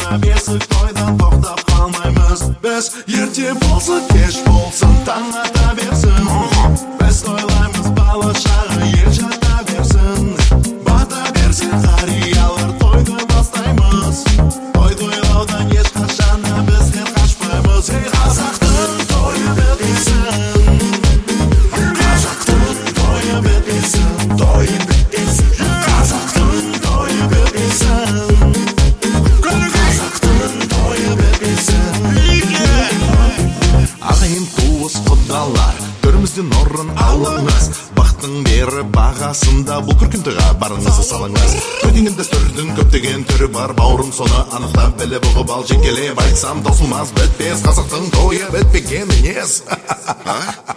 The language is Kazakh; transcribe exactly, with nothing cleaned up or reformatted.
шаша бесік тойдан тоқтап қалмаймыз біз. Ерте болсын кеш болсын таң ата берсін, біз тойлаймыз бала шаға ел жата берсін. Бата берсін қариялар тойды бастаймыз, той тойлаудан ешқашан да біздер қашпаймыз. Ей қазақтың тойы бітпесін, қазақтың тойы бітпесін, тойы бітпесін, қазақтың тойы бітпесін, қазақтың тойы бітпесін. Ағайын туыс құдалар, төрімізден орын алыңыз, бақтың бері бағасында бұл күркінтіға барыңызды салыңыз. Көтеген дәстүрдің көптеген түрі бар, бауырым соны анықтап біліп ұғып ал. Жекелеп айтсам таусылмас бітпес, қазақтың тойы бітпеген емес.